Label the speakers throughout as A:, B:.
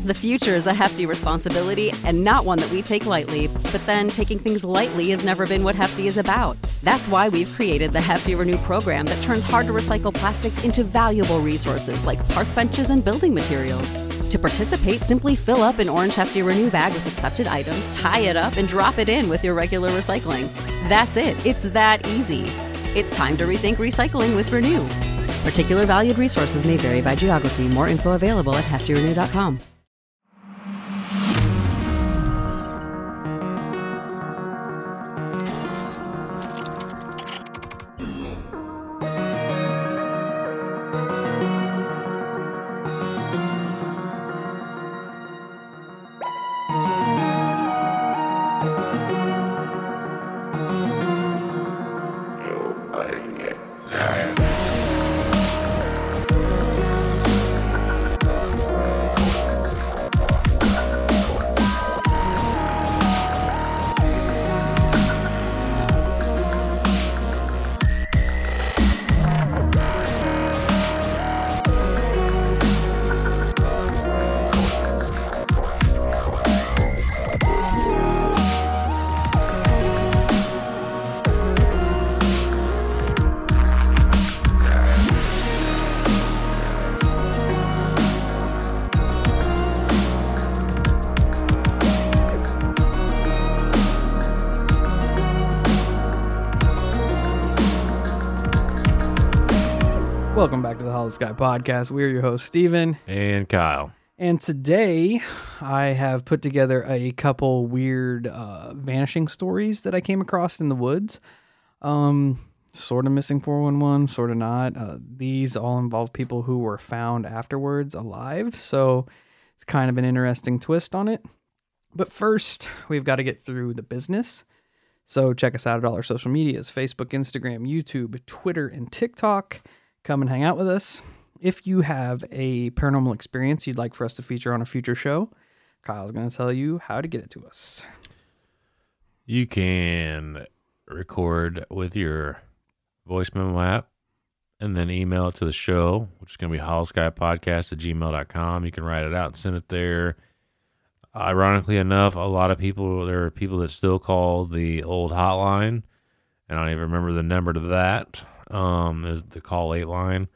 A: The future is a hefty responsibility and not one that we take lightly, but then taking things lightly has never been what Hefty is about. That's why we've created the Hefty Renew program that turns hard-to-recycle plastics into valuable resources like park benches and building materials. To participate, simply fill up an orange Hefty Renew bag with accepted items, tie it up, and drop it in with your regular recycling. That's it. It's that easy. It's time to rethink recycling with Renew. Particular valued resources may vary by geography. More info available at heftyrenew.com.
B: Welcome back to the Hollow Sky Podcast. We're your hosts, Steven.
C: And Kyle.
B: And today, I have put together a couple weird vanishing stories that I came across in the woods. Sort of missing 411, sort of not. These all involve people who were found afterwards alive, so it's kind of an interesting twist on it. But first, we've got to get through the business. So check us out at all our social medias, Facebook, Instagram, YouTube, Twitter, and TikTok. Come and hang out with us. If you have a paranormal experience you'd like for us to feature on a future show, Kyle's going to tell you how to get it to us.
C: You can record with your voice memo app and then email it to the show, which is going to be hollowskypodcast@gmail.com. You can write it out and send it there. Ironically enough, there are people that still call the old hotline, and I don't even remember the number to that. Is the call 8 line,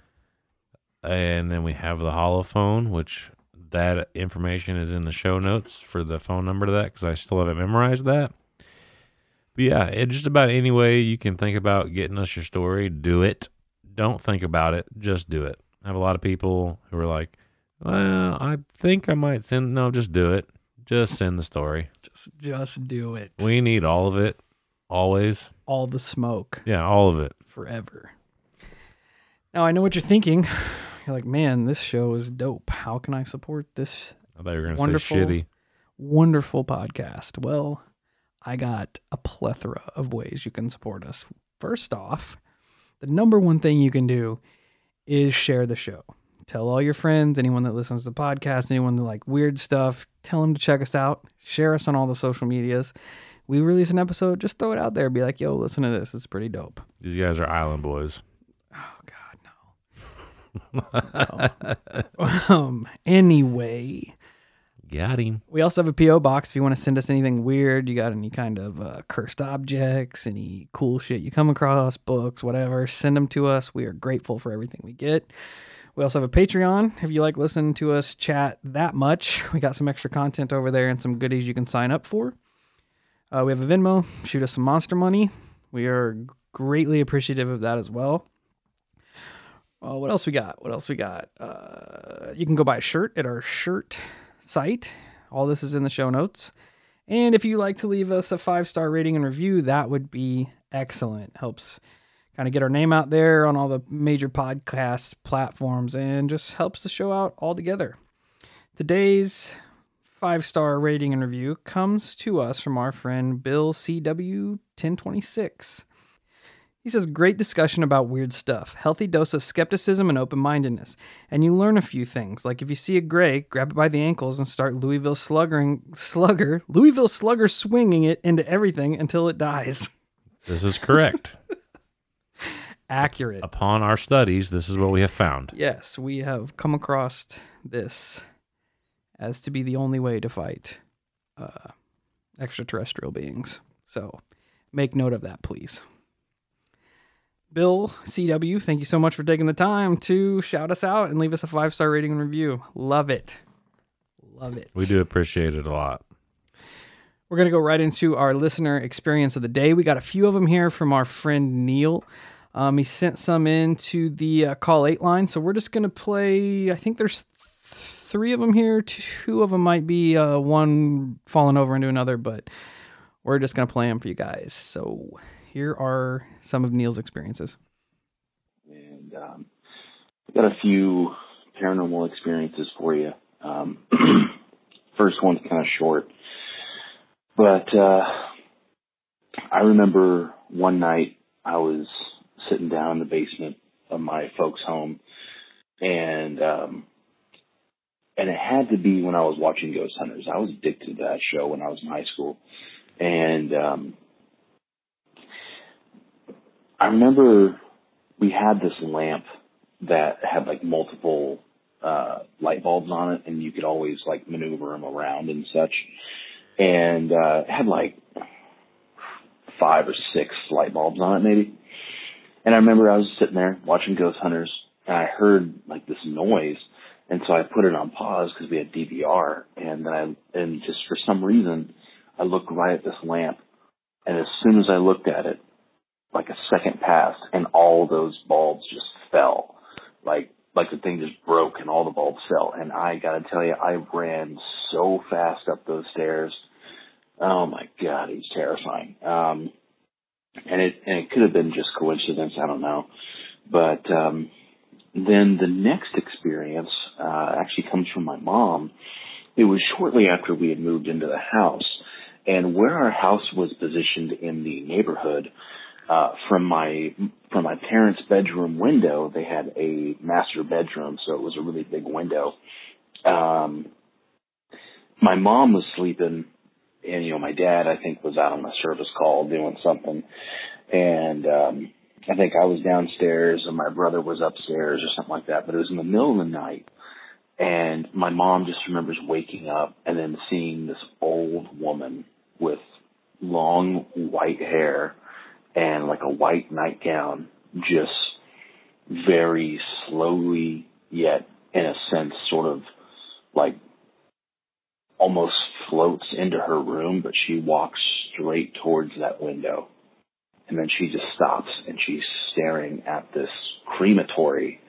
C: and then we have the holophone, which that information is in the show notes for the phone number to that, because I still haven't memorized that. But yeah, just about any way you can think about getting us your story, do it. Don't think about it, just do it. I have a lot of people who are like, well, I think I might send. No, just do it. Just send the story.
B: Just do it.
C: We need all of it, always.
B: All the smoke.
C: Yeah, all of it.
B: Forever. Now, I know what you're thinking. You're like, man, this show is dope. How can I support this
C: I thought you were going to say shitty.
B: Wonderful podcast? Well, I got a plethora of ways you can support us. First off, the number one thing you can do is share the show. Tell all your friends, anyone that listens to the podcast, anyone that like weird stuff, tell them to check us out. Share us on all the social medias. We release an episode, just throw it out there. Be like, yo, listen to this. It's pretty dope.
C: These guys are island boys.
B: Oh, God, no. Anyway.
C: Got him.
B: We also have a P.O. box if you want to send us anything weird. You got any kind of cursed objects, any cool shit you come across, books, whatever. Send them to us. We are grateful for everything we get. We also have a Patreon. If you like listening to us chat that much, we got some extra content over there and some goodies you can sign up for. We have a Venmo. Shoot us some monster money. We are greatly appreciative of that as well. What else we got? You can go buy a shirt at our shirt site. All this is in the show notes. And if you like to leave us a 5-star rating and review, that would be excellent. Helps kind of get our name out there on all the major podcast platforms and just helps the show out altogether. Today's 5-star rating and review comes to us from our friend Bill CW1026. He says, great discussion about weird stuff. Healthy dose of skepticism and open-mindedness. And you learn a few things. Like if you see a gray, grab it by the ankles and start Louisville Slugger swinging it into everything until it dies.
C: This is correct.
B: Accurate.
C: Upon our studies, this is what we have found.
B: Yes, we have come across this as to be the only way to fight extraterrestrial beings. So make note of that, please. Bill CW, thank you so much for taking the time to shout us out and leave us a 5-star rating and review. Love it. Love it.
C: We do appreciate it a lot.
B: We're going to go right into our listener experience of the day. We got a few of them here from our friend Neil. He sent some into the Call 8 line, so we're just going to play, I think there's 3 of them here. 2 of them might be one falling over into another, but we're just going to play them for you guys. So here are some of Neil's experiences.
D: And I've got a few paranormal experiences for you. First one's kind of short, but I remember one night I was sitting down in the basement of my folks' home, and it had to be when I was watching Ghost Hunters. I was addicted to that show when I was in high school, and I remember we had this lamp that had like multiple light bulbs on it, and you could always like maneuver them around and such. And it had like 5 or 6 light bulbs on it maybe. And I remember I was sitting there watching Ghost Hunters, and I heard like this noise, and so I put it on pause because we had DVR, and just for some reason I looked right at this lamp, and as soon as I looked at it, like a second passed, and all those bulbs just fell. Like the thing just broke and all the bulbs fell. And I gotta tell you, I ran so fast up those stairs. Oh my God, it was terrifying. And it could have been just coincidence, I don't know. But then the next experience actually comes from my mom. It was shortly after we had moved into the house, and where our house was positioned in the neighborhood, from my parents' bedroom window, they had a master bedroom, so it was a really big window. My mom was sleeping, and my dad, I think, was out on a service call doing something, and I think I was downstairs and my brother was upstairs or something like that. But it was in the middle of the night, and my mom just remembers waking up and then seeing this old woman with long white hair and like a white nightgown, just very slowly, yet in a sense sort of like almost floats into her room, but she walks straight towards that window. And then she just stops, and she's staring at this crematory,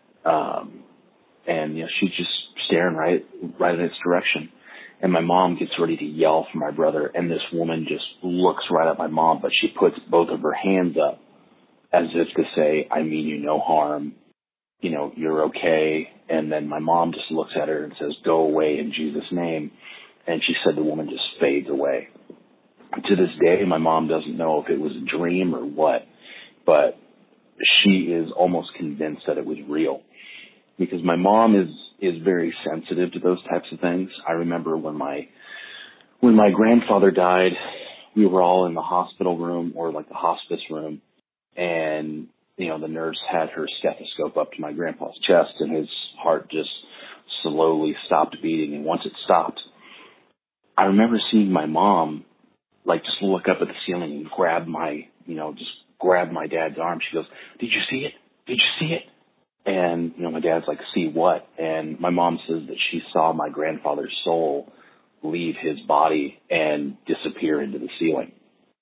D: and she's just staring right in its direction. And my mom gets ready to yell for my brother, and this woman just looks right at my mom, but she puts both of her hands up as if to say, "I mean you no harm, you're okay." And then my mom just looks at her and says, "Go away in Jesus' name." And she said the woman just fades away. To this day, my mom doesn't know if it was a dream or what, but she is almost convinced that it was real, because my mom is very sensitive to those types of things. I remember when my grandfather died, we were all in the hospital room, or like the hospice room, and the nurse had her stethoscope up to my grandpa's chest, and his heart just slowly stopped beating. And once it stopped, I remember seeing my mom just look up at the ceiling and grab my dad's arm. She goes, "Did you see it? Did you see it?" And, my dad's like, "See what?" And my mom says that she saw my grandfather's soul leave his body and disappear into the ceiling.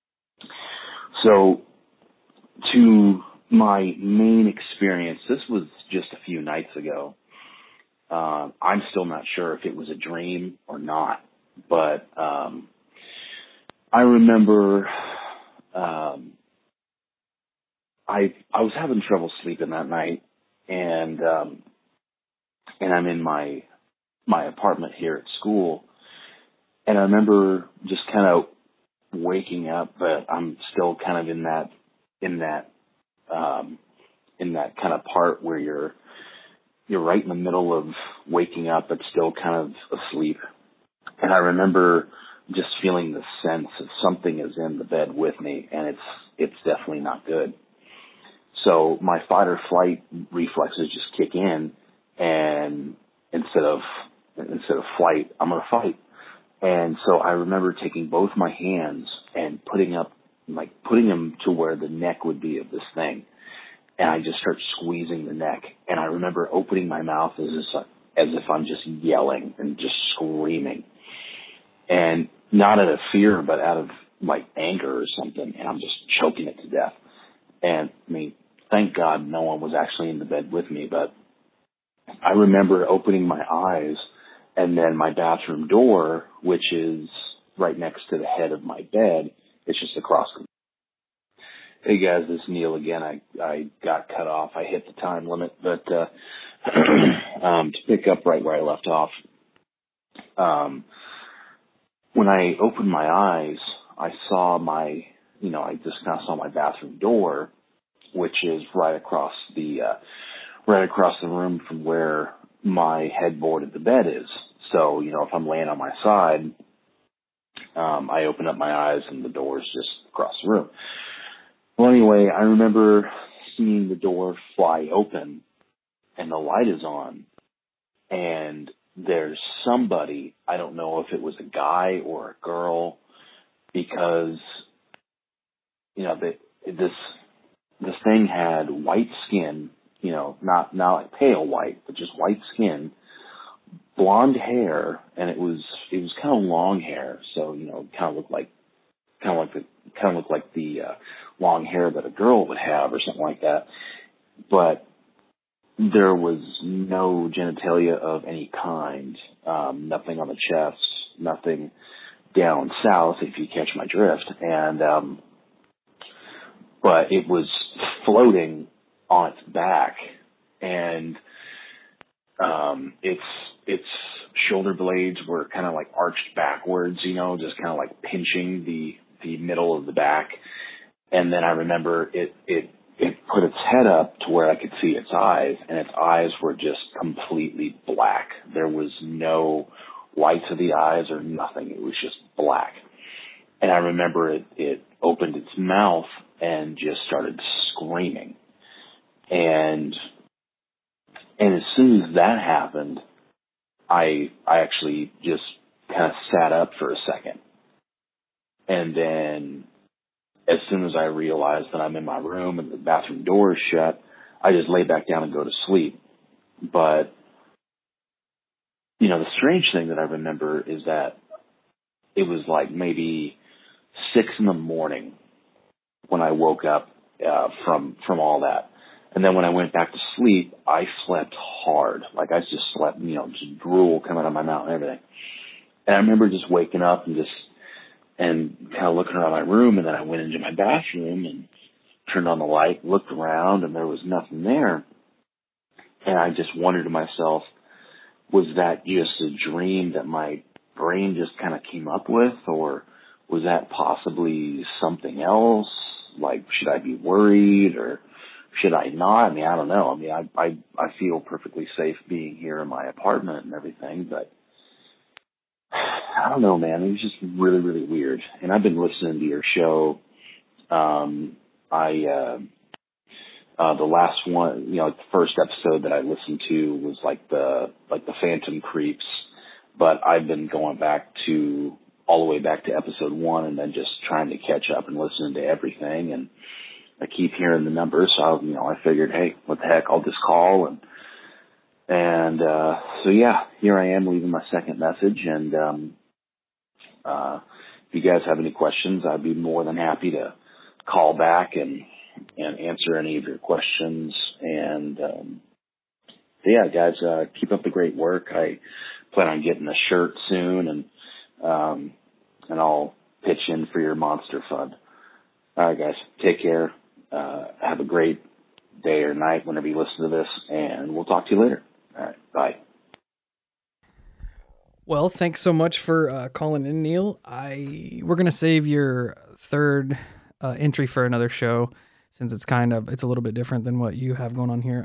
D: So to my main experience, this was just a few nights ago. I'm still not sure if it was a dream or not, but I remember I was having trouble sleeping that night, and I'm in my apartment here at school, and I remember just kind of waking up, but I'm still kind of in that kind of part where you're right in the middle of waking up but still kind of asleep. And I remember just feeling the sense that something is in the bed with me, and it's definitely not good. So my fight or flight reflexes just kick in, and instead of instead of flight, I'm going to fight. And so I remember taking both my hands and putting them to where the neck would be of this thing. And I just start squeezing the neck. And I remember opening my mouth as if I'm just yelling and just screaming. And not out of fear, but out of like anger or something. And I'm just choking it to death. And I mean, thank God no one was actually in the bed with me. But I remember opening my eyes, and then my bathroom door, which is right next to the head of my bed, it's just across the. Hey guys, this is Neil again. I got cut off. I hit the time limit, but to pick up right where I left off, when I opened my eyes, I saw I just kind of saw my bathroom door, which is right across the room from where my headboard of the bed is. So, if I'm laying on my side, I open up my eyes and the door is just across the room. Well, anyway, I remember seeing the door fly open and the light is on, and there's somebody, I don't know if it was a guy or a girl, because, this thing had white skin, not like pale white, but just white skin, blonde hair, and it was kind of long hair, so kind of looked like the long hair that a girl would have or something like that. But there was no genitalia of any kind, nothing on the chest, nothing down south, if you catch my drift, and but it was floating on its back, and its shoulder blades were kind of like arched backwards, just kind of like pinching the middle of the back. And then I remember it put its head up to where I could see its eyes, and its eyes were just completely black. There was no whites of the eyes or nothing. It was just black. And I remember it opened its mouth and just started screaming. And as soon as that happened, I actually just kind of sat up for a second. And then as soon as I realized that I'm in my room and the bathroom door is shut, I just lay back down and go to sleep. But, the strange thing that I remember is that it was like maybe 6 a.m. when I woke up from all that. And then when I went back to sleep, I slept hard. Like I just slept, just drool coming out of my mouth and everything. And I remember just waking up and kind of looking around my room, and then I went into my bathroom and turned on the light, looked around, and there was nothing there. And I just wondered to myself, was that just a dream that my brain just kind of came up with, or was that possibly something else? Like, should I be worried, or should I not? I mean, I don't know. I mean, I feel perfectly safe being here in my apartment and everything, but I don't know, man. It was just really, really weird. And I've been listening to your show. The last one, the first episode that I listened to was like the Phantom Creeps, but I've been going back to all the way back to episode 1 and then just trying to catch up and listening to everything. And I keep hearing the numbers. So, I figured, hey, what the heck, I'll just call. So yeah, here I am leaving my second message. And, if you guys have any questions, I'd be more than happy to call back and answer any of your questions. And, yeah, guys, keep up the great work. I plan on getting a shirt soon, and I'll pitch in for your monster fund. All right, guys, take care. Have a great day or night whenever you listen to this, and we'll talk to you later. All right, bye.
B: Well, thanks so much for calling in, Neil. We're going to save your third entry for another show, since it's a little bit different than what you have going on here.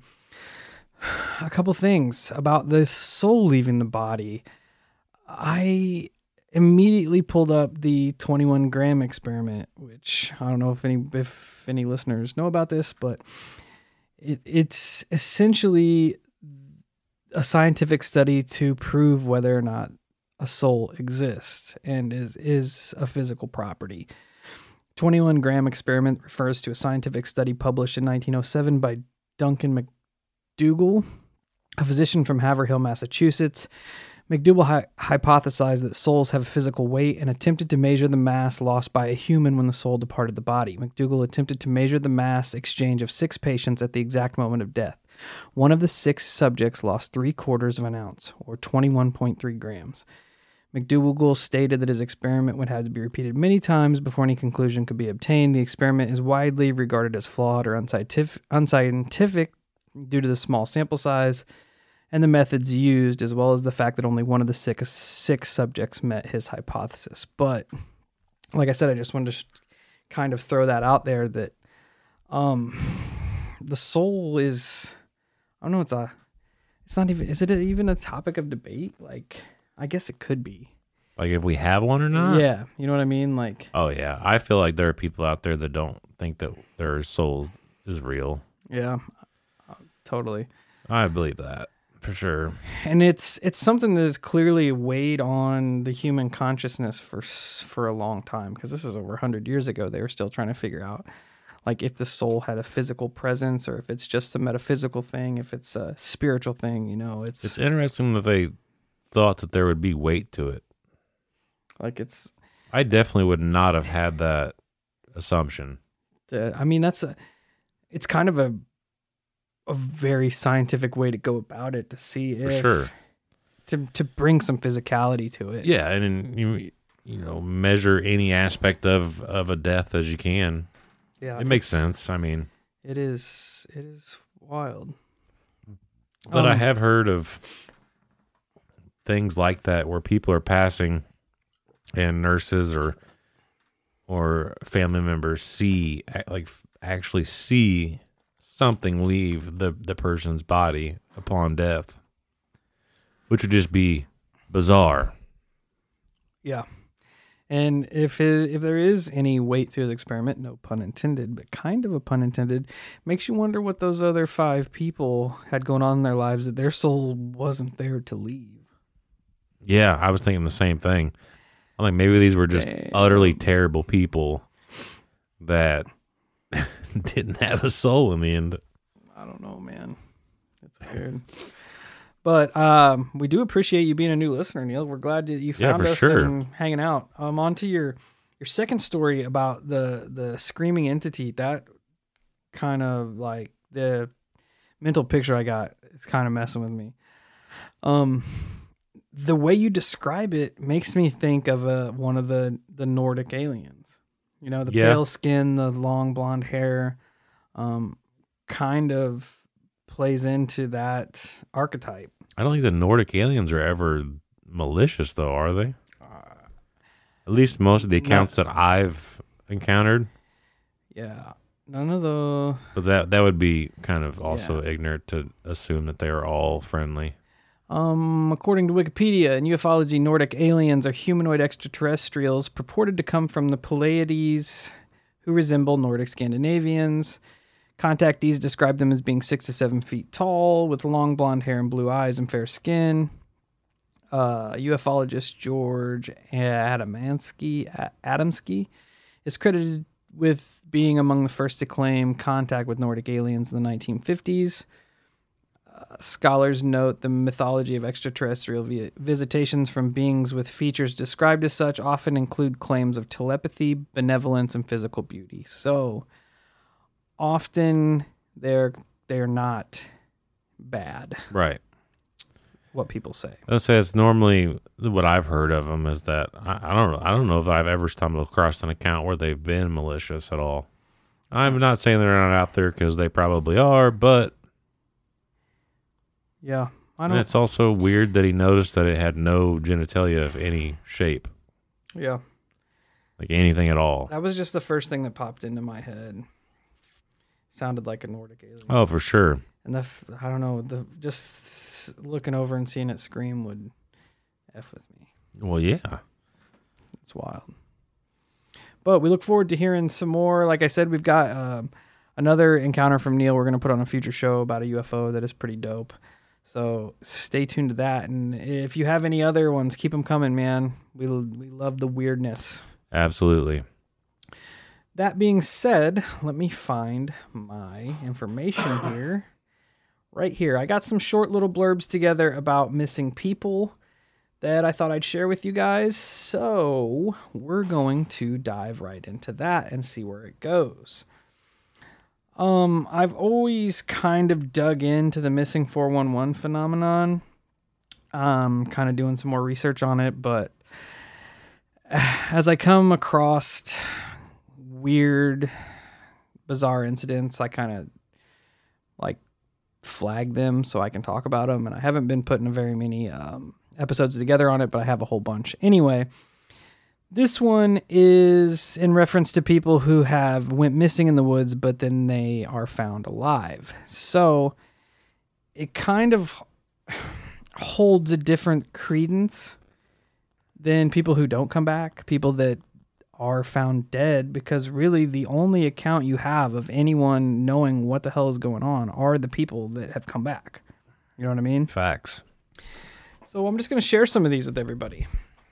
B: A couple things about this soul leaving the body. I immediately pulled up the 21 gram experiment, which I don't know if any listeners know about this, but it's essentially a scientific study to prove whether or not a soul exists and is a physical property. 21-gram experiment refers to a scientific study published in 1907 by Duncan McDougall, a physician from Haverhill, Massachusetts. McDougall hypothesized that souls have a physical weight and attempted to measure the mass lost by a human when the soul departed the body. McDougall attempted to measure the mass exchange of 6 patients at the exact moment of death. One of the 6 subjects lost 3/4 of an ounce, or 21.3 grams. McDougall stated that his experiment would have to be repeated many times before any conclusion could be obtained. The experiment is widely regarded as flawed or unscientific due to the small sample size and the methods used, as well as the fact that only one of the six subjects met his hypothesis. But, like I said, I just wanted to kind of throw that out there that the soul is, I don't know, it's not even, is it even a topic of debate? Like, I guess it could be.
C: Like if we have one or not?
B: Yeah, you know what I mean? Like,
C: oh yeah, I feel like there are people out there that don't think that their soul is real.
B: Yeah, totally.
C: I believe that for sure.
B: And it's something that has clearly weighed on the human consciousness for a long time, because this is over 100 years ago. They were still trying to figure out, like, if the soul had a physical presence or if it's just a metaphysical thing, if it's a spiritual thing. You know, it's
C: interesting that they thought that there would be weight to it.
B: Like, it's,
C: I definitely would not have had that assumption.
B: I mean, it's kind of a very scientific way to go about it, to see if,
C: for sure,
B: to bring some physicality to it.
C: Yeah, and you know, measure any aspect of a death as you can.
B: Yeah,
C: it makes sense. I mean,
B: it is wild.
C: But I have heard of things like that where people are passing and nurses or family members actually see something leave the person's body upon death, which would just be bizarre.
B: Yeah. And if there is any weight to the experiment, no pun intended, but kind of a pun intended, makes you wonder what those other 5 people had going on in their lives that their soul wasn't there to leave.
C: Yeah, I was thinking the same thing. I'm like, maybe these were just utterly terrible people that didn't have a soul in the end.
B: I don't know, man. It's weird. But we do appreciate you being a new listener, Neil. We're glad that you found us and hanging out. On to your second story about the screaming entity. That kind of, like, the mental picture I got is kind of messing with me. The way you describe it makes me think of one of the Nordic aliens. You know, the pale skin, the long blonde hair, kind of plays into that archetype.
C: I don't think the Nordic aliens are ever malicious, though, are they? At least most of the accounts that I've encountered.
B: Yeah, none of the.
C: But that would be kind of also ignorant to assume that they are all friendly.
B: According to Wikipedia, in ufology, Nordic aliens are humanoid extraterrestrials purported to come from the Pleiades, who resemble Nordic Scandinavians. Contactees describe them as being 6 to 7 feet tall, with long blonde hair and blue eyes and fair skin. Ufologist George Adamski is credited with being among the first to claim contact with Nordic aliens in the 1950s. Scholars note the mythology of extraterrestrial visitations from beings with features described as such often include claims of telepathy, benevolence, and physical beauty. So often they're not bad.
C: Right.
B: What people say.
C: I'll say it's normally what I've heard of them is that I don't know if I've ever stumbled across an account where they've been malicious at all. I'm not saying they're not out there, because they probably are, but
B: yeah, I don't.
C: And it's also weird that he noticed that it had no genitalia of any shape.
B: Yeah.
C: Like anything at all.
B: That was just the first thing that popped into my head. Sounded like a Nordic alien.
C: Oh, for sure.
B: And I don't know, just looking over and seeing it scream would F with me.
C: Well, yeah.
B: It's wild. But we look forward to hearing some more. Like I said, we've got another encounter from Neil we're going to put on a future show about a UFO that is pretty dope. So stay tuned to that. And if you have any other ones, keep them coming, man. We love the weirdness.
C: Absolutely.
B: That being said, let me find my information here. Right here. I got some short little blurbs together about missing people that I thought I'd share with you guys. So we're going to dive right into that and see where it goes. I've always kind of dug into the missing 411 phenomenon. Kind of doing some more research on it, but as I come across weird, bizarre incidents, I kind of like flag them so I can talk about them. And I haven't been putting very many episodes together on it, but I have a whole bunch. Anyway, this one is in reference to people who have went missing in the woods, but then they are found alive. So it kind of holds a different credence than people who don't come back, people that are found dead, because really the only account you have of anyone knowing what the hell is going on are the people that have come back. You know what I mean?
C: Facts.
B: So I'm just going to share some of these with everybody.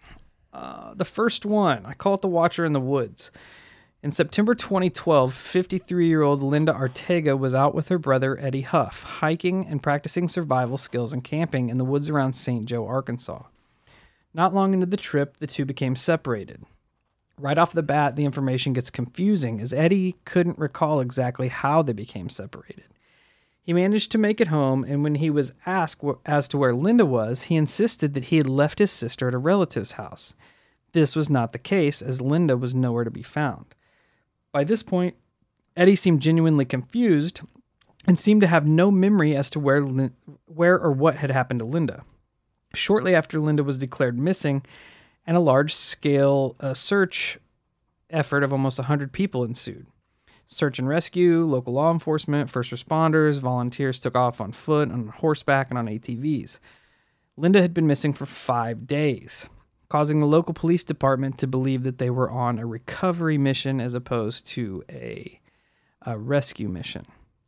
B: The first one, I call it the Watcher in the Woods. In September 2012, 53-year-old Linda Arteaga was out with her brother Eddie Huff, hiking and practicing survival skills and camping in the woods around St. Joe, Arkansas. Not long into the trip, the two became separated. Right off the bat, the information gets confusing, as Eddie couldn't recall exactly how they became separated. He managed to make it home, and when he was asked as to where Linda was, he insisted that he had left his sister at a relative's house. This was not the case, as Linda was nowhere to be found. By this point, Eddie seemed genuinely confused and seemed to have no memory as to where or what had happened to Linda. Shortly after Linda was declared missing, and a large-scale search effort of almost 100 people ensued. Search and rescue, local law enforcement, first responders, volunteers took off on foot, on horseback, and on ATVs. Linda had been missing for 5 days, causing the local police department to believe that they were on a recovery mission as opposed to a rescue mission.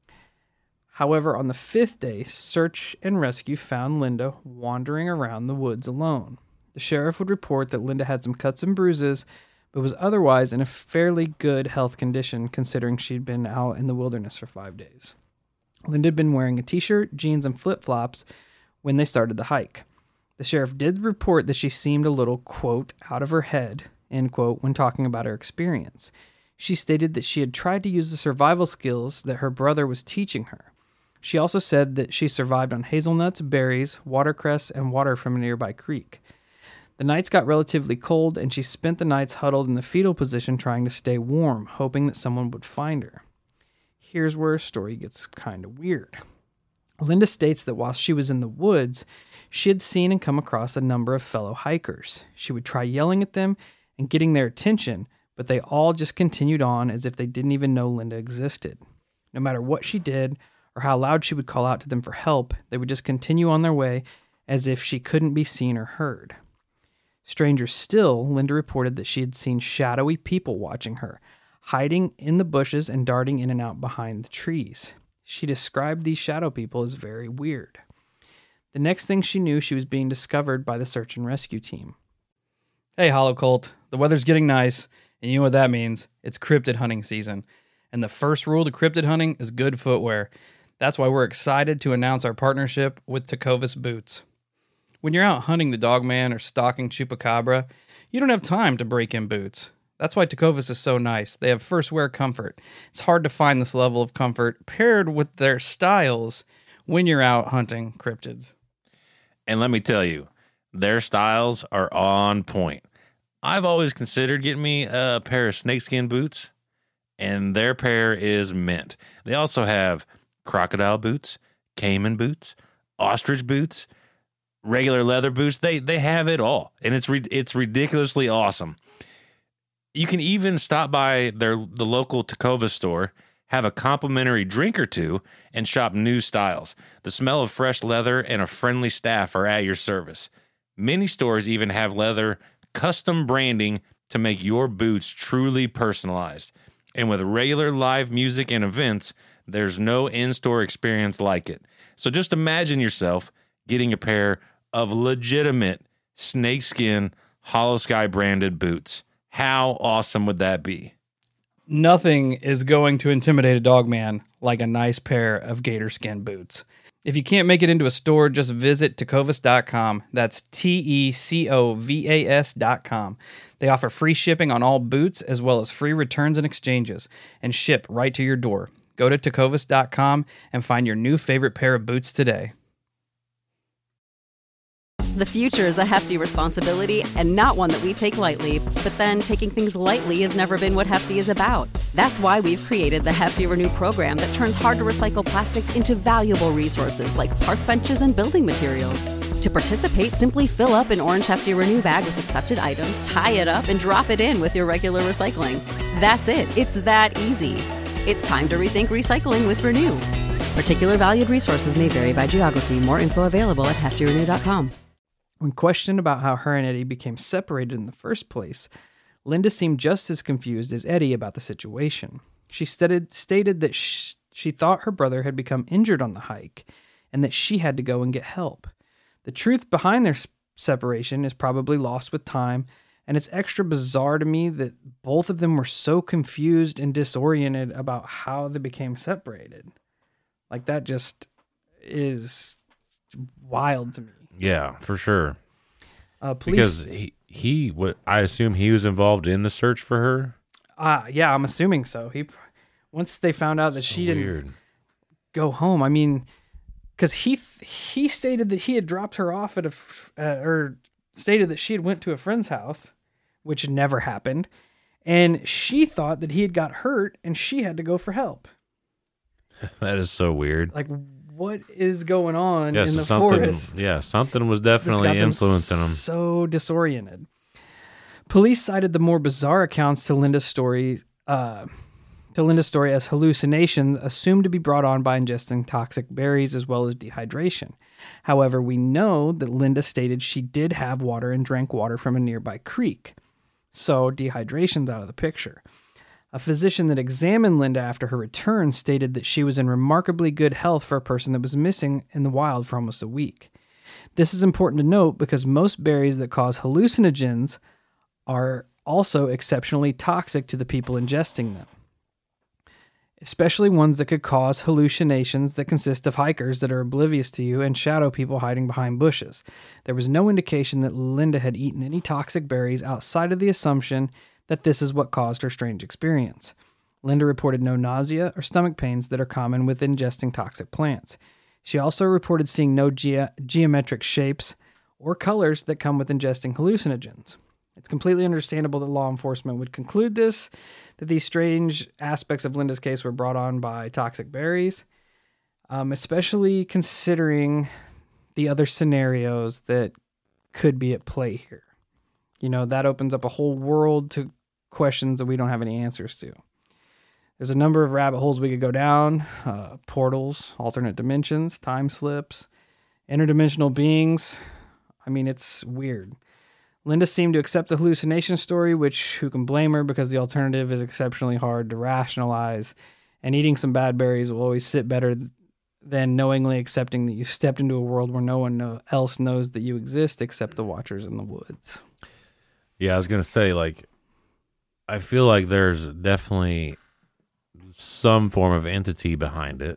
B: However, on the 5th day, search and rescue found Linda wandering around the woods alone. The sheriff would report that Linda had some cuts and bruises, but was otherwise in a fairly good health condition considering she'd been out in the wilderness for 5 days. Linda had been wearing a t-shirt, jeans, and flip-flops when they started the hike. The sheriff did report that she seemed a little, quote, out of her head, end quote, when talking about her experience. She stated that she had tried to use the survival skills that her brother was teaching her. She also said that she survived on hazelnuts, berries, watercress, and water from a nearby creek. The nights got relatively cold, and she spent the nights huddled in the fetal position trying to stay warm, hoping that someone would find her. Here's where her story gets kind of weird. Linda states that while she was in the woods, she had seen and come across a number of fellow hikers. She would try yelling at them and getting their attention, but they all just continued on as if they didn't even know Linda existed. No matter what she did or how loud she would call out to them for help, they would just continue on their way as if she couldn't be seen or heard. Stranger still, Linda reported that she had seen shadowy people watching her, hiding in the bushes and darting in and out behind the trees. She described these shadow people as very weird. The next thing she knew, she was being discovered by the search and rescue team.
E: Hey, Hollow Cult. The weather's getting nice, and you know what that means. It's cryptid hunting season. And the first rule to cryptid hunting is good footwear. That's why we're excited to announce our partnership with Tecovas Boots. When you're out hunting the Dogman or stalking Chupacabra, you don't have time to break in boots. That's why Tecovas is so nice. They have first wear comfort. It's hard to find this level of comfort paired with their styles when you're out hunting cryptids.
C: And let me tell you, their styles are on point. I've always considered getting me a pair of snakeskin boots, and their pair is mint. They also have crocodile boots, caiman boots, ostrich boots, regular leather boots. They have it all, and it's ridiculously awesome. You can even stop by the local Tecovas store, have a complimentary drink or two, and shop new styles. The smell of fresh leather and a friendly staff are at your service. Many stores even have leather custom branding to make your boots truly personalized. And with regular live music and events, there's no in-store experience like it. So just imagine yourself getting a pair of legitimate snakeskin Hollow Sky branded boots. How awesome would that be?
E: Nothing is going to intimidate a dog man like a nice pair of gator skin boots. If you can't make it into a store, just visit tecovas.com. That's TECOVAS.com. They offer free shipping on all boots as well as free returns and exchanges and ship right to your door. Go to tecovas.com and find your new favorite pair of boots today.
A: The future is a hefty responsibility and not one that we take lightly, but then taking things lightly has never been what Hefty is about. That's why we've created the Hefty Renew program that turns hard to recycle plastics into valuable resources like park benches and building materials. To participate, simply fill up an orange Hefty Renew bag with accepted items, tie it up, and drop it in with your regular recycling. That's it. It's that easy. It's time to rethink recycling with Renew. Particular valued resources may vary by geography. More info available at heftyrenew.com.
B: When questioned about how her and Eddie became separated in the first place, Linda seemed just as confused as Eddie about the situation. She stated that she thought her brother had become injured on the hike and that she had to go and get help. The truth behind their separation is probably lost with time, and it's extra bizarre to me that both of them were so confused and disoriented about how they became separated. Like, that just is wild to me.
C: Yeah, for sure.
B: Police,
C: Because I assume he was involved in the search for her.
B: yeah, I'm assuming so. Once they found out that she didn't
C: Weird.
B: go home, I mean, because he stated that he had dropped her off at or stated that she had went to a friend's house, which never happened, and she thought that he had got hurt and she had to go for help.
C: That is so weird.
B: Like, what is going on
C: Yes,
B: in the
C: something,
B: forest?
C: Yeah, something was
B: That's
C: definitely
B: got them
C: influencing him.
B: So disoriented. Police cited the more bizarre accounts to Linda's story as hallucinations assumed to be brought on by ingesting toxic berries as well as dehydration. However, we know that Linda stated she did have water and drank water from a nearby creek. So dehydration's out of the picture. A physician that examined Linda after her return stated that she was in remarkably good health for a person that was missing in the wild for almost a week. This is important to note because most berries that cause hallucinogens are also exceptionally toxic to the people ingesting them, especially ones that could cause hallucinations that consist of hikers that are oblivious to you and shadow people hiding behind bushes. There was no indication that Linda had eaten any toxic berries outside of the assumption that this is what caused her strange experience. Linda reported no nausea or stomach pains that are common with ingesting toxic plants. She also reported seeing no geometric shapes or colors that come with ingesting hallucinogens. It's completely understandable that law enforcement would conclude that these strange aspects of Linda's case were brought on by toxic berries, especially considering the other scenarios that could be at play here. You know, that opens up a whole world to questions that we don't have any answers to. There's a number of rabbit holes we could go down, portals, alternate dimensions, time slips, interdimensional beings. I mean, it's weird. Linda seemed to accept the hallucination story, which who can blame her, because the alternative is exceptionally hard to rationalize, and eating some bad berries will always sit better than knowingly accepting that you stepped into a world where no one else knows that you exist except the watchers in the woods.
C: Yeah, I was going to say, like, I feel like there's definitely some form of entity behind it,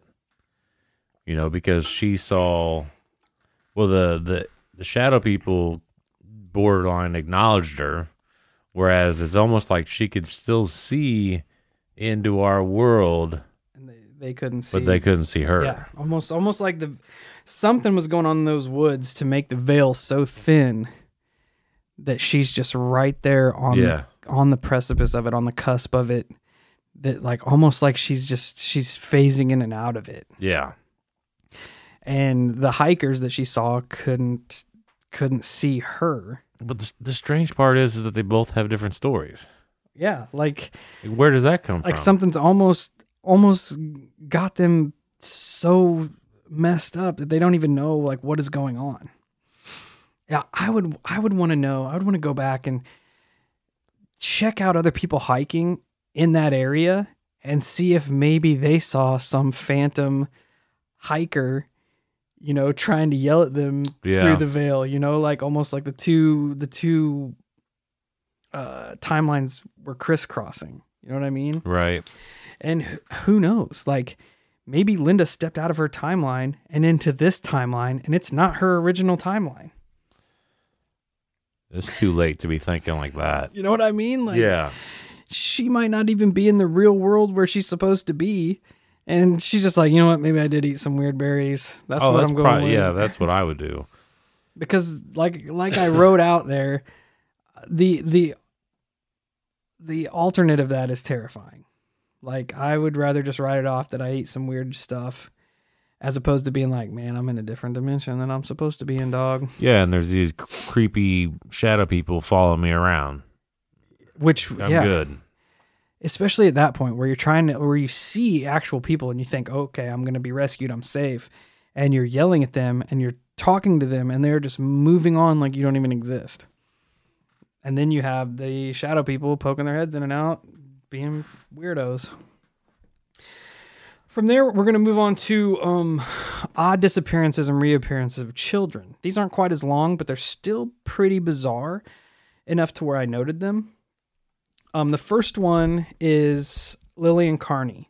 C: you know, because she saw, well, the shadow people borderline acknowledged her, whereas it's almost like she could still see into our world,
B: And they couldn't see.
C: but they couldn't see her.
B: Yeah, almost like something was going on in those woods to make the veil so thin that she's just right there on the precipice of it, on the cusp of it, that like almost like she's phasing in and out of it.
C: Yeah.
B: And the hikers that she saw couldn't see her.
C: But the strange part is that they both have different stories.
B: Yeah, like
C: Where does that come from?
B: like something's almost got them so messed up that they don't even know like what is going on. Yeah, I would want to know. I would want to go back and check out other people hiking in that area and see if maybe they saw some phantom hiker you know, trying to yell at them through the veil, you know, like almost like the two timelines were crisscrossing. You know what I mean?
C: Right.
B: And who knows? Like maybe Linda stepped out of her timeline and into this timeline, and it's not her original timeline.
C: It's too late to be thinking like that.
B: You know what I mean? Like,
C: yeah.
B: She might not even be in the real world where she's supposed to be. And she's just like, you know what? Maybe I did eat some weird berries. That's what I'm going with.
C: Yeah, that's what I would do.
B: Because like I wrote out there, the alternate of that is terrifying. Like I would rather just write it off that I ate some weird stuff as opposed to being like, man, I'm in a different dimension than I'm supposed to be in, dog.
C: Yeah, and there's these creepy shadow people following me around.
B: Which,
C: I'm good.
B: Especially at that point where where you see actual people and you think, okay, I'm going to be rescued. I'm safe. And you're yelling at them and you're talking to them and they're just moving on like you don't even exist. And then you have the shadow people poking their heads in and out, being weirdos. From there, we're going to move on to odd disappearances and reappearances of children. These aren't quite as long, but they're still pretty bizarre enough to where I noted them. The first one is Lillian Carney.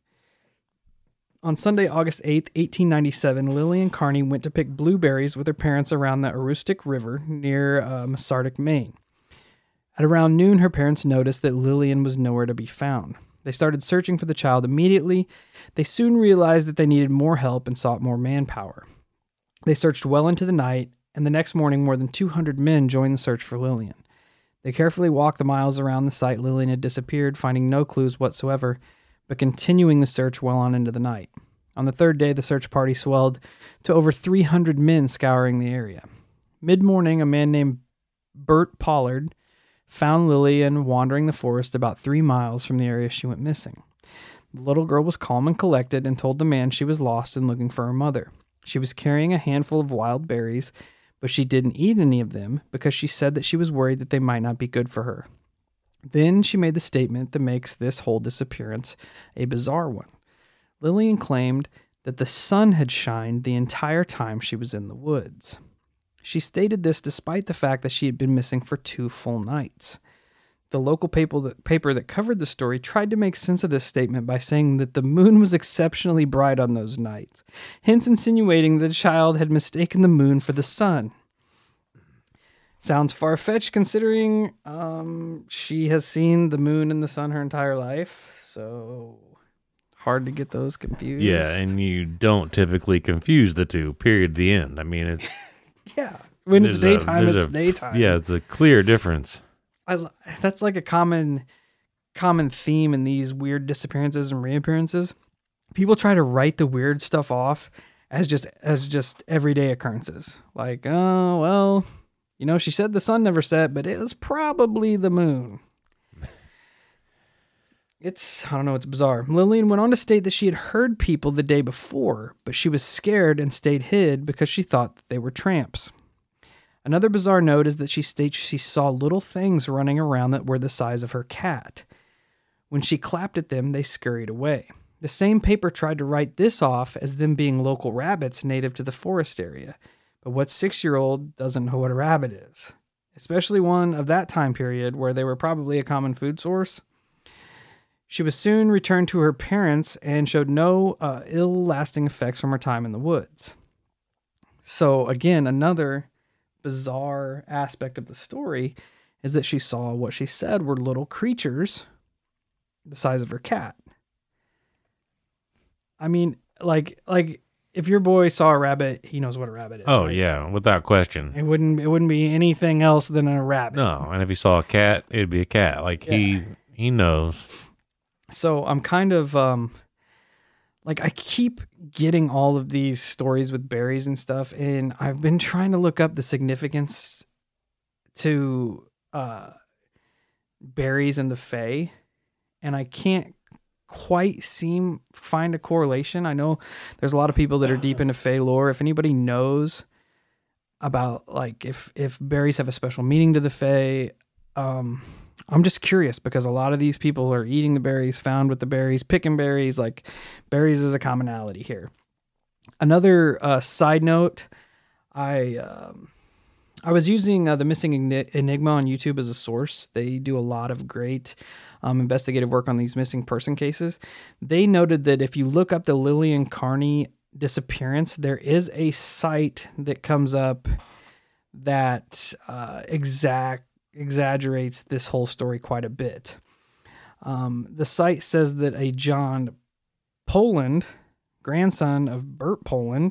B: On Sunday, August 8th, 1897, Lillian Carney went to pick blueberries with her parents around the Aroostook River near Masardic, Maine. At around noon, her parents noticed that Lillian was nowhere to be found. They started searching for the child immediately. They soon realized that they needed more help and sought more manpower. They searched well into the night, and the next morning more than 200 men joined the search for Lillian. They carefully walked the miles around the site Lillian had disappeared, finding no clues whatsoever, but continuing the search well on into the night. On the third day, the search party swelled to over 300 men scouring the area. Mid-morning, a man named Bert Pollard found Lillian wandering the forest about 3 miles from the area she went missing. The little girl was calm and collected and told the man she was lost and looking for her mother. She was carrying a handful of wild berries, but she didn't eat any of them because she said that she was worried that they might not be good for her. Then she made the statement that makes this whole disappearance a bizarre one. Lillian claimed that the sun had shined the entire time she was in the woods. She stated this despite the fact that she had been missing for 2 full nights. The local paper that covered the story tried to make sense of this statement by saying that the moon was exceptionally bright on those nights, hence insinuating that the child had mistaken the moon for the sun. Sounds far-fetched considering she has seen the moon and the sun her entire life, so hard to get those confused.
C: Yeah, and you don't typically confuse the two, period, the end. I mean, it's...
B: Yeah, when it's daytime, it's daytime.
C: Yeah, it's a clear difference.
B: That's like a common theme in these weird disappearances and reappearances. People try to write the weird stuff off as just everyday occurrences. Like, oh, well, you know, she said the sun never set, but it was probably the moon. It's bizarre. Lillian went on to state that she had heard people the day before, but she was scared and stayed hid because she thought that they were tramps. Another bizarre note is that she states she saw little things running around that were the size of her cat. When she clapped at them, they scurried away. The same paper tried to write this off as them being local rabbits native to the forest area. But what 6-year-old doesn't know what a rabbit is? Especially one of that time period where they were probably a common food source. She was soon returned to her parents and showed no ill-lasting effects from her time in the woods. So again, another bizarre aspect of the story is that she saw what she said were little creatures the size of her cat. I mean, like if your boy saw a rabbit, he knows what a rabbit is.
C: Oh,
B: right?
C: Yeah, without question.
B: It wouldn't be anything else than a rabbit.
C: No, and if he saw a cat, it'd be a cat. Like he knows.
B: So I'm kind of I keep getting all of these stories with berries and stuff, and I've been trying to look up the significance to berries and the Fae, and I can't quite find a correlation. I know there's a lot of people that are deep into Fae lore. If anybody knows about like if berries have a special meaning to the Fae, I'm just curious because a lot of these people are eating the berries, found with the berries, picking berries. Like berries is a commonality here. Another side note, I was using the Missing Enigma on YouTube as a source. They do a lot of great investigative work on these missing person cases. They noted that if you look up the Lillian Carney disappearance, there is a site that comes up that exaggerates this whole story quite a bit. The site says that a John Poland, grandson of Bert Poland,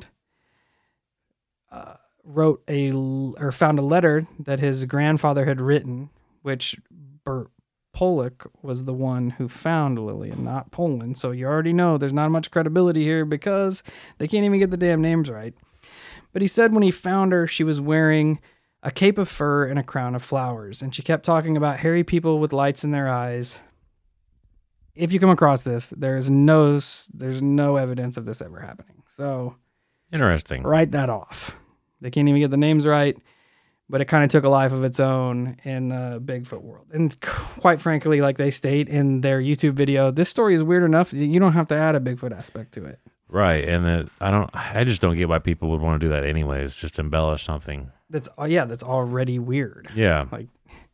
B: found a letter that his grandfather had written, which Bert Pollock was the one who found Lillian, not Poland. So you already know there's not much credibility here because they can't even get the damn names right. But he said when he found her, she was wearing a cape of fur and a crown of flowers. And she kept talking about hairy people with lights in their eyes. If you come across this, there's no evidence of this ever happening. So
C: Interesting.
B: write that off. They can't even get the names right, but it kind of took a life of its own in the Bigfoot world. And quite frankly, like they state in their YouTube video, this story is weird enough. You don't have to add a Bigfoot aspect to it.
C: Right. And I just don't get why people would want to do that anyways, just embellish something.
B: That's already weird.
C: Yeah.
B: Like,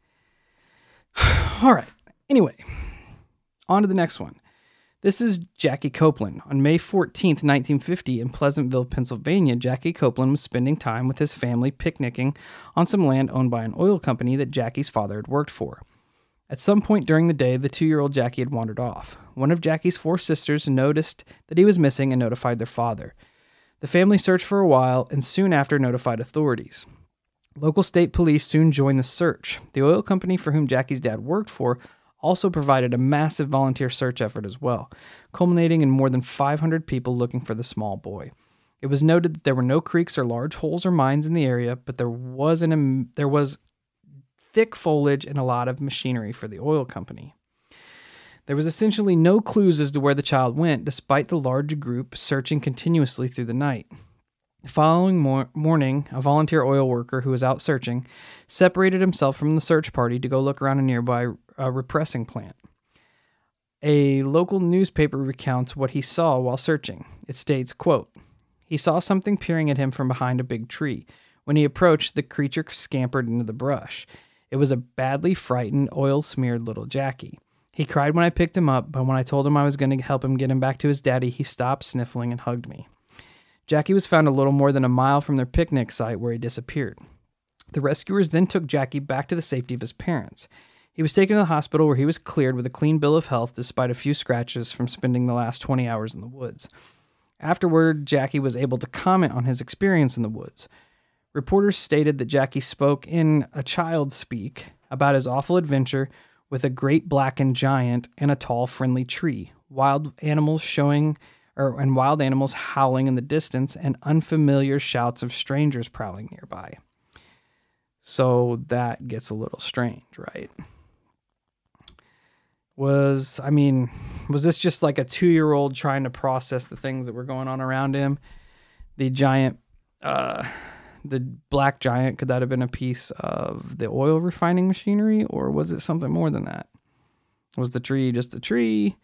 B: all right. Anyway, on to the next one. This is Jackie Copeland. On May 14th, 1950, in Pleasantville, Pennsylvania, Jackie Copeland was spending time with his family picnicking on some land owned by an oil company that Jackie's father had worked for. At some point during the day, the 2-year-old Jackie had wandered off. One of Jackie's 4 sisters noticed that he was missing and notified their father. The family searched for a while and soon after notified authorities. Local state police soon joined the search. The oil company for whom Jackie's dad worked for also provided a massive volunteer search effort as well, culminating in more than 500 people looking for the small boy. It was noted that there were no creeks or large holes or mines in the area, but there was thick foliage and a lot of machinery for the oil company. There was essentially no clues as to where the child went, despite the large group searching continuously through the night. The following morning, a volunteer oil worker who was out searching separated himself from the search party to go look around a nearby repressing plant. A local newspaper recounts what he saw while searching. It states, quote, "He saw something peering at him from behind a big tree. When he approached, the creature scampered into the brush. It was a badly frightened, oil-smeared little Jackie. He cried when I picked him up, but when I told him I was going to help him get him back to his daddy, he stopped sniffling and hugged me." Jackie was found a little more than a mile from their picnic site where he disappeared. The rescuers then took Jackie back to the safety of his parents. He was taken to the hospital where he was cleared with a clean bill of health despite a few scratches from spending the last 20 hours in the woods. Afterward, Jackie was able to comment on his experience in the woods. Reporters stated that Jackie spoke in a child's speak about his awful adventure with a great blackened giant and a tall, friendly tree, wild animals howling in the distance, and unfamiliar shouts of strangers prowling nearby. So that gets a little strange, right? Was this just like a 2-year-old trying to process the things that were going on around him? The giant, the black giant, could that have been a piece of the oil refining machinery, or was it something more than that? Was the tree just a tree?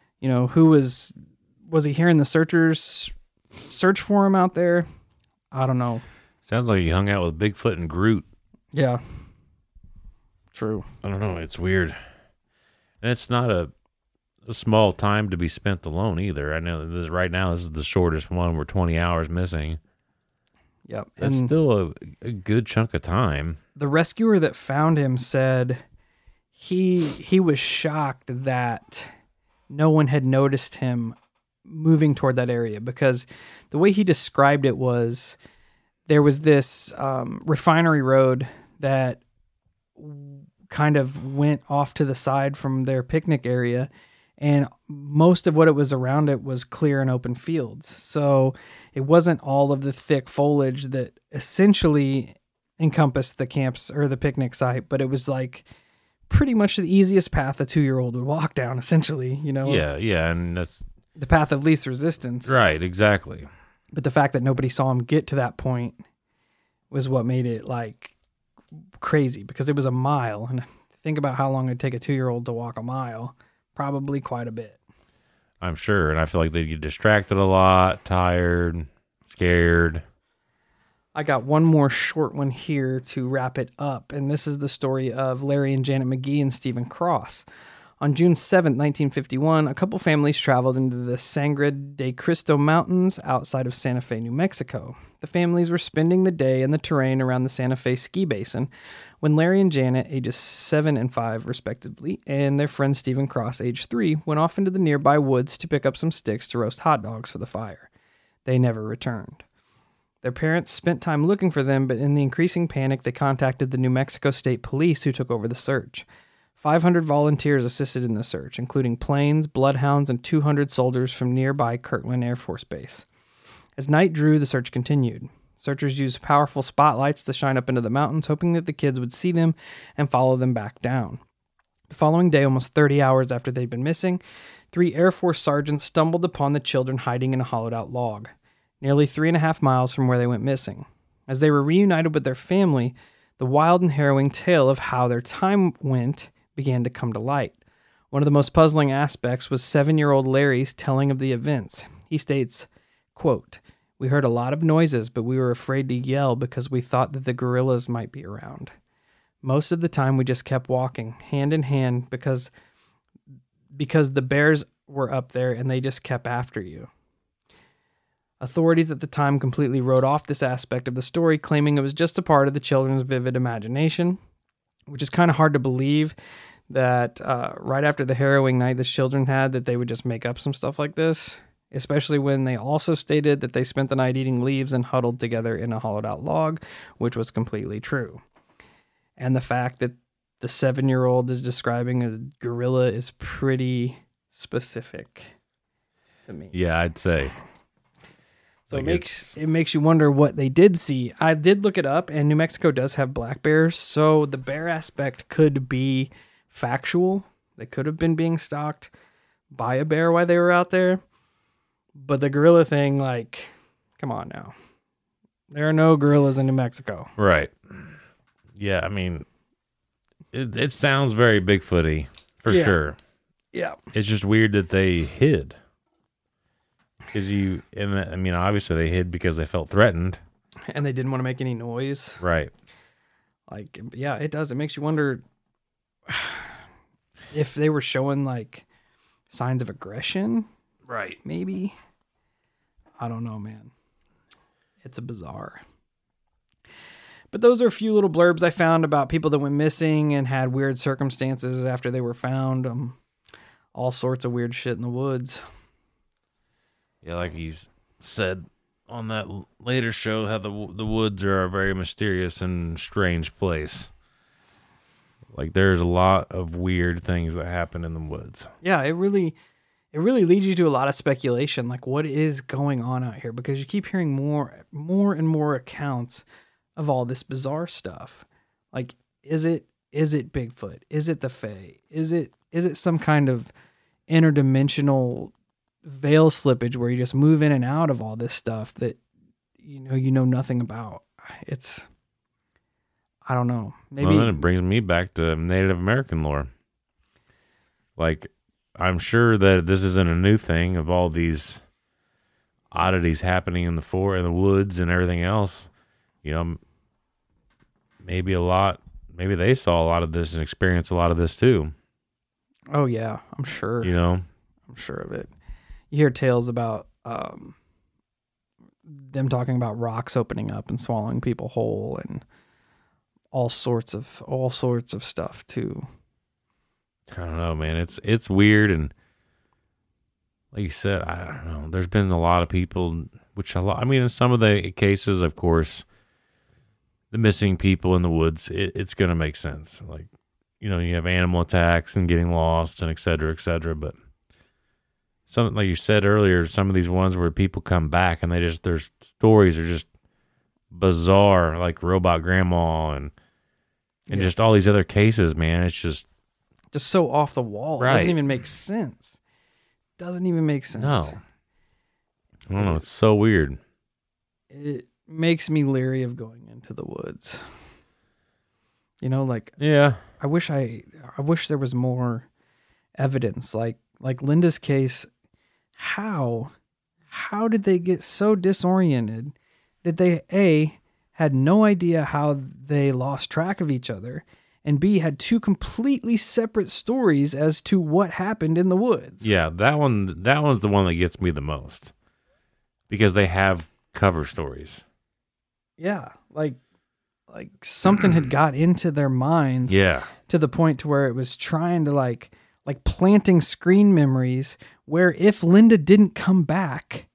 B: Was he hearing the searchers search for him out there? I don't know.
C: Sounds like he hung out with Bigfoot and Groot.
B: Yeah. True.
C: I don't know. It's weird. And it's not a small time to be spent alone either. I know right now this is the shortest one. We're 20 hours missing.
B: Yep.
C: That's still a good chunk of time.
B: The rescuer that found him said he was shocked that no one had noticed him moving toward that area, because the way he described it was there was this refinery road that kind of went off to the side from their picnic area, and most of what it was around it was clear and open fields. So it wasn't all of the thick foliage that essentially encompassed the camps or the picnic site, but it was like pretty much the easiest path a 2-year-old would walk down, essentially,
C: Yeah, and that's
B: the path of least resistance.
C: right, exactly.
B: But the fact that nobody saw him get to that point was what made it like crazy, because it was a mile. And think about how long it'd take a 2-year-old to walk a mile. Probably quite a bit.
C: I'm sure. And I feel like they'd get distracted a lot, tired. scared.
B: I got one more short one here to wrap it up, and this is the story of Larry and Janet McGee and Stephen Cross. On June 7, 1951, a couple families traveled into the Sangre de Cristo Mountains outside of Santa Fe, New Mexico. The families were spending the day in the terrain around the Santa Fe ski basin when Larry and Janet, ages 7 and 5 respectively, and their friend Stephen Cross, age 3, went off into the nearby woods to pick up some sticks to roast hot dogs for the fire. They never returned. Their parents spent time looking for them, but in the increasing panic, they contacted the New Mexico State Police, who took over the search. 500 volunteers assisted in the search, including planes, bloodhounds, and 200 soldiers from nearby Kirtland Air Force Base. As night drew, the search continued. Searchers used powerful spotlights to shine up into the mountains, hoping that the kids would see them and follow them back down. The following day, almost 30 hours after they'd been missing, 3 Air Force sergeants stumbled upon the children hiding in a hollowed-out log, nearly 3.5 miles from where they went missing. As they were reunited with their family, the wild and harrowing tale of how their time went began to come to light. One of the most puzzling aspects was 7-year-old Larry's telling of the events. He states, quote, "We heard a lot of noises, but we were afraid to yell because we thought that the gorillas might be around. Most of the time we just kept walking, hand in hand, because the bears were up there and they just kept after you." Authorities at the time completely wrote off this aspect of the story, claiming it was just a part of the children's vivid imagination, which is kind of hard to believe that right after the harrowing night the children had, that they would just make up some stuff like this, especially when they also stated that they spent the night eating leaves and huddled together in a hollowed-out log, which was completely true. And the fact that the 7-year-old is describing a gorilla is pretty specific to me.
C: Yeah, I'd say.
B: So
C: Like
B: it makes you wonder what they did see. I did look it up, and New Mexico does have black bears, so the bear aspect could be factual. They could have been being stalked by a bear while they were out there. But the gorilla thing, like, come on now. There are no gorillas in New Mexico.
C: Right. Yeah, I mean, it sounds very Bigfooty for sure.
B: Yeah.
C: It's just weird that they hid. Obviously they hid because they felt threatened.
B: And they didn't want to make any noise.
C: Right.
B: Like, yeah, it does. It makes you wonder if they were showing, like, signs of aggression.
C: Right.
B: Maybe. I don't know, man. It's a bizarre. But those are a few little blurbs I found about people that went missing and had weird circumstances after they were found. All sorts of weird shit in the woods.
C: Yeah, like you said on that later show, how the woods are a very mysterious and strange place. Like, there's a lot of weird things that happen in the woods.
B: Yeah, it really leads you to a lot of speculation, like what is going on out here, because you keep hearing more and more accounts of all this bizarre stuff. Like, is it Bigfoot? Is it the Fae? Is it some kind of interdimensional veil slippage where you just move in and out of all this stuff that you know nothing about? I don't know. Maybe.
C: Well, then it brings me back to Native American lore. Like, I'm sure that this isn't a new thing of all these oddities happening in the woods and everything else. You know, maybe they saw a lot of this and experienced a lot of this too.
B: Oh yeah, I'm sure.
C: You know,
B: I'm sure of it. You hear tales about them talking about rocks opening up and swallowing people whole, and all sorts of stuff too.
C: I don't know, man. It's weird, and like you said, I don't know. There's been a lot of people, in some of the cases, of course, the missing people in the woods, it's going to make sense. Like, you have animal attacks and getting lost and et cetera, but something like you said earlier, some of these ones where people come back and their stories are just bizarre, like Robot Grandma and just all these other cases, man. It's just
B: so off the wall.
C: Right.
B: It doesn't even make sense. No.
C: I don't know. It's so weird.
B: It makes me leery of going into the woods. Like,
C: Yeah.
B: I wish there was more evidence. Like Linda's case, how how did they get so disoriented that they, A, had no idea how they lost track of each other, and B, had two completely separate stories as to what happened in the woods?
C: Yeah, that one's the one that gets me the most. Because they have cover stories.
B: Yeah, like something had got into their minds.
C: Yeah.
B: To the point to where it was trying to like planting screen memories where if Linda didn't come back,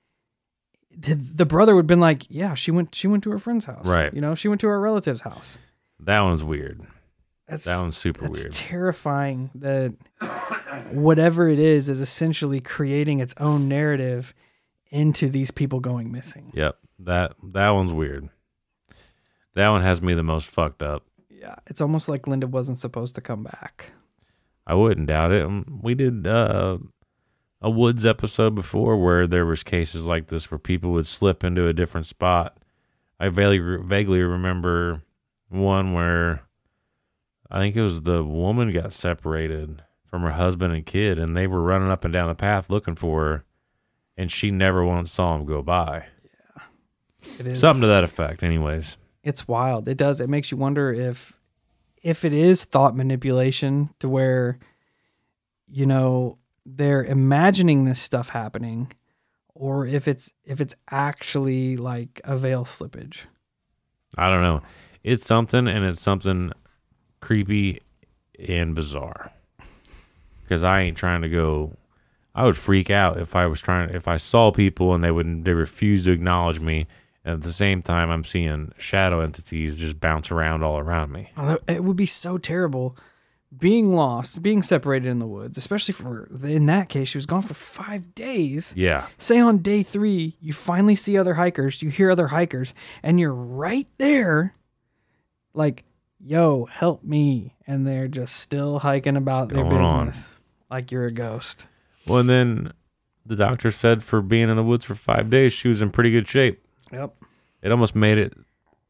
B: the brother would have been like, yeah, she went to her friend's house.
C: Right.
B: You know, she went to her relative's house.
C: That one's weird.
B: That
C: one's super weird.
B: It's terrifying that whatever it is essentially creating its own narrative into these people going missing.
C: Yep. That one's weird. That one has me the most fucked up.
B: Yeah. It's almost like Linda wasn't supposed to come back.
C: I wouldn't doubt it. We did a Woods episode before where there was cases like this where people would slip into a different spot. I vaguely remember one where I think it was the woman got separated from her husband and kid, and they were running up and down the path looking for her, and she never once saw him go by.
B: Yeah. It is
C: something to that effect anyways.
B: It's wild. It does. It makes you wonder if it is thought manipulation to where, you know, they're imagining this stuff happening, or if it's actually like a veil slippage.
C: I don't know. It's something, and it's something creepy and bizarre. Because I ain't trying to go. I would freak out if I saw people and they refused to acknowledge me, and at the same time I'm seeing shadow entities just bounce around all around me.
B: It would be so terrible being lost, being separated in the woods, especially in that case, she was gone for 5 days.
C: Yeah.
B: Say on day 3, you finally see other hikers, you hear other hikers, and you're right there, like, yo, help me. And they're just still hiking about their business like you're a ghost.
C: Well, and then the doctor said for being in the woods for 5 days, she was in pretty good shape.
B: Yep.
C: It almost made it.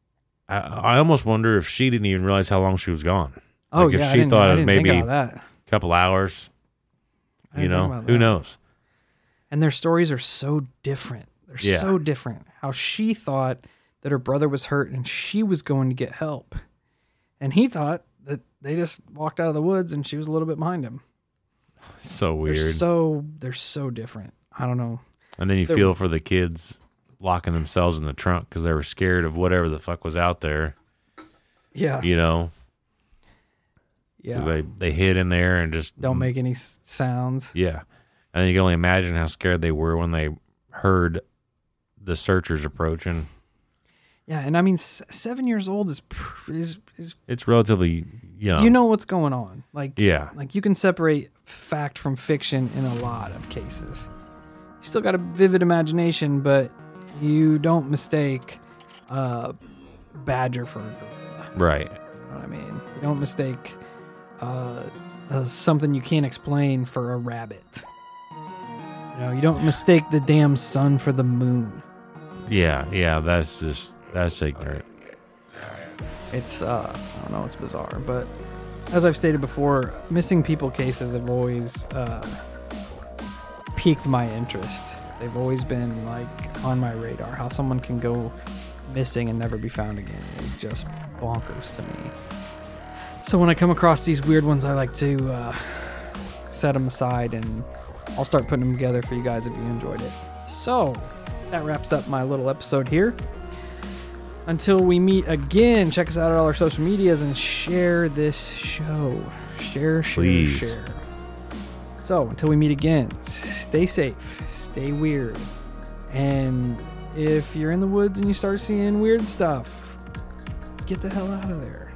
C: I almost wonder if she didn't even realize how long she was gone.
B: Oh,
C: like
B: yeah.
C: if she thought it was maybe
B: a
C: couple hours. You know, who knows?
B: And their stories are so different. They're so different. How she thought that her brother was hurt and she was going to get help. And he thought that they just walked out of the woods and she was a little bit behind him.
C: So weird.
B: They're so different. I don't know.
C: And then you feel for the kids locking themselves in the trunk because they were scared of whatever the fuck was out there.
B: Yeah.
C: You know?
B: Yeah.
C: They hid in there and just
B: don't make any sounds.
C: Yeah. And then you can only imagine how scared they were when they heard the searchers approaching.
B: Yeah, and I mean, 7 years old is
C: it's relatively young.
B: You know what's going on. Like,
C: yeah.
B: Like you can separate fact from fiction in a lot of cases. You still got a vivid imagination, but you don't mistake a badger for a gorilla.
C: Right.
B: You know what I mean? You don't mistake something you can't explain for a rabbit. You know, you don't mistake the damn sun for the moon.
C: Yeah, that's ignorant.
B: It's I don't know, it's bizarre, but as I've stated before, missing people cases have always piqued my interest. They've always been like on my radar. How someone can go missing and never be found again is just bonkers to me. So when I come across these weird ones, I like to set them aside and I'll start putting them together for you guys if you enjoyed it. So that wraps up my little episode here. Until we meet again, check us out at all our social medias and share this show. Share. So until we meet again, stay safe, stay weird. And if you're in the woods and you start seeing weird stuff, get the hell out of there.